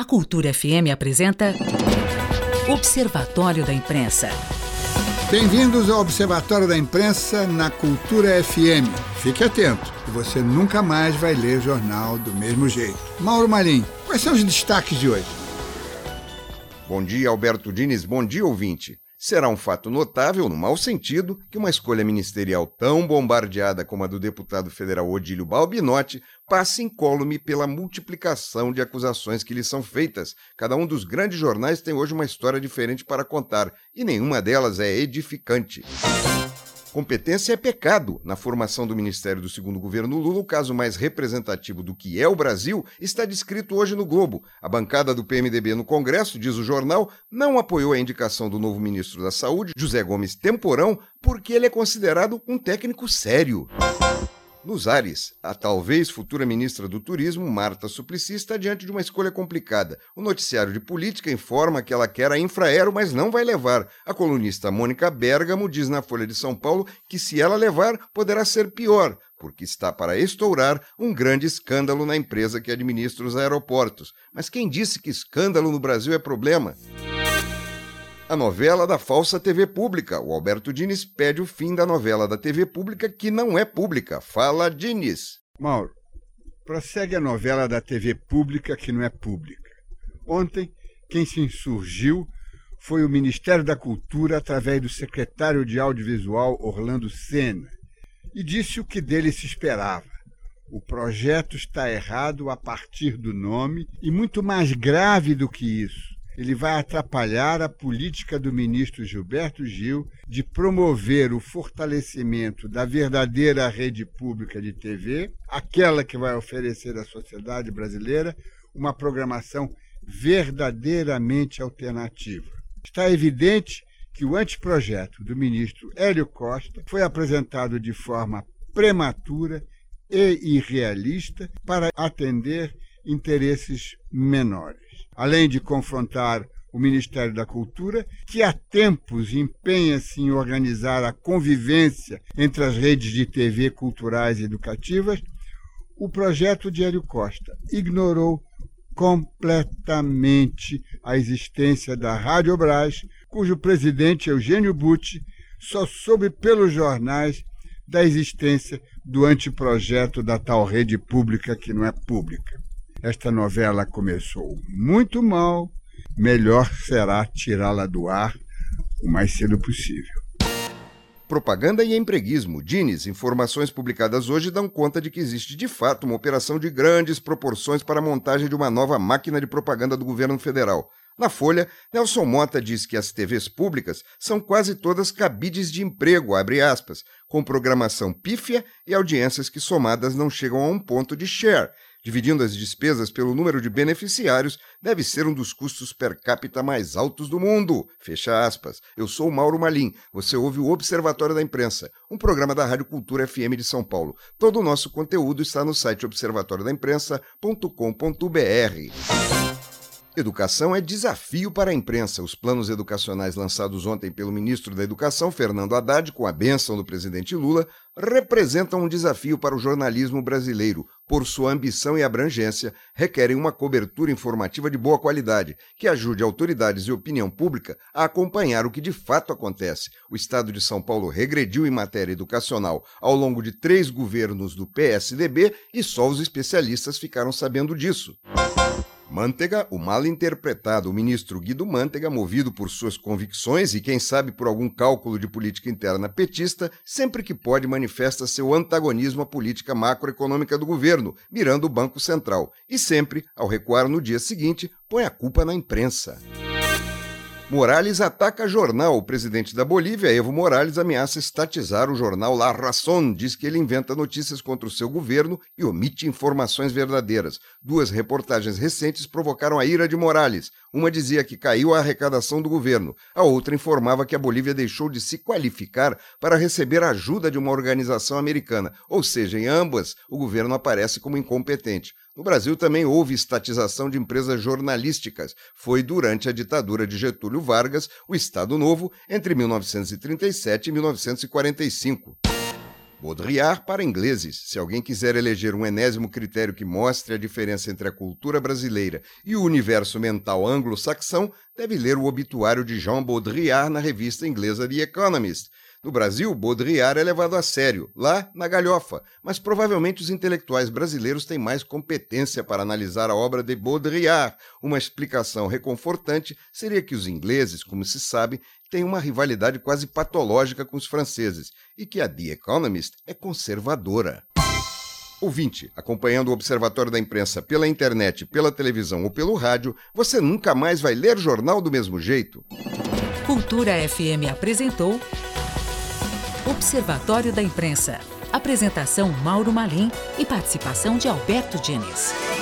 A Cultura FM apresenta Observatório da Imprensa. Bem-vindos ao Observatório da Imprensa na Cultura FM. Fique atento, que você nunca mais vai ler jornal do mesmo jeito. Mauro Malim, quais são os destaques de hoje? Bom dia, Alberto Diniz. Bom dia, ouvinte. Será um fato notável, no mau sentido, que uma escolha ministerial tão bombardeada como a do deputado federal Odílio Balbinotti passe incólume pela multiplicação de acusações que lhe são feitas. Cada um dos grandes jornais tem hoje uma história diferente para contar, e nenhuma delas é edificante. Competência é pecado. Na formação do Ministério do segundo governo Lula, o caso mais representativo do que é o Brasil está descrito hoje no Globo. A bancada do PMDB no Congresso, diz o jornal, não apoiou a indicação do novo ministro da Saúde, José Gomes Temporão, porque ele é considerado um técnico sério. Nos ares, a talvez futura ministra do Turismo, Marta Suplicy, está diante de uma escolha complicada. O noticiário de política informa que ela quer a Infraero, mas não vai levar. A colunista Mônica Bergamo diz na Folha de São Paulo que se ela levar, poderá ser pior, porque está para estourar um grande escândalo na empresa que administra os aeroportos. Mas quem disse que escândalo no Brasil é problema? A novela da falsa TV pública. O Alberto Diniz pede o fim da novela da TV pública que não é pública. Fala, Diniz. Mauro, prossegue a novela da TV pública que não é pública. Ontem, quem se insurgiu foi o Ministério da Cultura através do secretário de Audiovisual, Orlando Senna, e disse o que dele se esperava. O projeto está errado a partir do nome e muito mais grave do que isso. Ele vai atrapalhar a política do ministro Gilberto Gil de promover o fortalecimento da verdadeira rede pública de TV, aquela que vai oferecer à sociedade brasileira uma programação verdadeiramente alternativa. Está evidente que o anteprojeto do ministro Hélio Costa foi apresentado de forma prematura e irrealista para atender interesses menores. Além de confrontar o Ministério da Cultura, que há tempos empenha-se em organizar a convivência entre as redes de TV culturais e educativas, o projeto de Hélio Costa ignorou completamente a existência da Rádio Brás, cujo presidente Eugênio Butti só soube pelos jornais da existência do anteprojeto da tal rede pública que não é pública. Esta novela começou muito mal, melhor será tirá-la do ar o mais cedo possível. Propaganda e empreguismo. Diniz, informações publicadas hoje dão conta de que existe de fato uma operação de grandes proporções para a montagem de uma nova máquina de propaganda do governo federal. Na Folha, Nelson Mota diz que as TVs públicas são quase todas cabides de emprego, abre aspas, com programação pífia e audiências que somadas não chegam a um ponto de share. Dividindo as despesas pelo número de beneficiários, deve ser um dos custos per capita mais altos do mundo. Fecha aspas. Eu sou o Mauro Malim. Você ouve o Observatório da Imprensa, um programa da Rádio Cultura FM de São Paulo. Todo o nosso conteúdo está no site observatoriodaImprensa.com.br. Educação é desafio para a imprensa. Os planos educacionais lançados ontem pelo ministro da Educação, Fernando Haddad, com a bênção do presidente Lula, representam um desafio para o jornalismo brasileiro. Por sua ambição e abrangência, requerem uma cobertura informativa de boa qualidade, que ajude autoridades e opinião pública a acompanhar o que de fato acontece. O Estado de São Paulo regrediu em matéria educacional ao longo de 3 governos do PSDB e só os especialistas ficaram sabendo disso. Mantega, o mal interpretado, o ministro Guido Mantega, movido por suas convicções e, quem sabe, por algum cálculo de política interna petista, sempre que pode manifesta seu antagonismo à política macroeconômica do governo, mirando o Banco Central. E sempre, ao recuar no dia seguinte, põe a culpa na imprensa. Morales ataca jornal. O presidente da Bolívia, Evo Morales, ameaça estatizar o jornal La Razón. Diz que ele inventa notícias contra o seu governo e omite informações verdadeiras. 2 reportagens recentes provocaram a ira de Morales. Uma dizia que caiu a arrecadação do governo. A outra informava que a Bolívia deixou de se qualificar para receber a ajuda de uma organização americana. Ou seja, em ambas, o governo aparece como incompetente. No Brasil também houve estatização de empresas jornalísticas. Foi durante a ditadura de Getúlio Vargas, o Estado Novo, entre 1937 e 1945. Baudrillard para ingleses. Se alguém quiser eleger um enésimo critério que mostre a diferença entre a cultura brasileira e o universo mental anglo-saxão, deve ler o obituário de Jean Baudrillard na revista inglesa The Economist. No Brasil, Baudrillard é levado a sério, lá na galhofa, mas provavelmente os intelectuais brasileiros têm mais competência para analisar a obra de Baudrillard. Uma explicação reconfortante seria que os ingleses, como se sabe, têm uma rivalidade quase patológica com os franceses e que a The Economist é conservadora. Ouvinte, acompanhando o Observatório da Imprensa pela internet, pela televisão ou pelo rádio, você nunca mais vai ler jornal do mesmo jeito. Cultura FM apresentou Observatório da Imprensa. Apresentação Mauro Malim e participação de Alberto Diniz.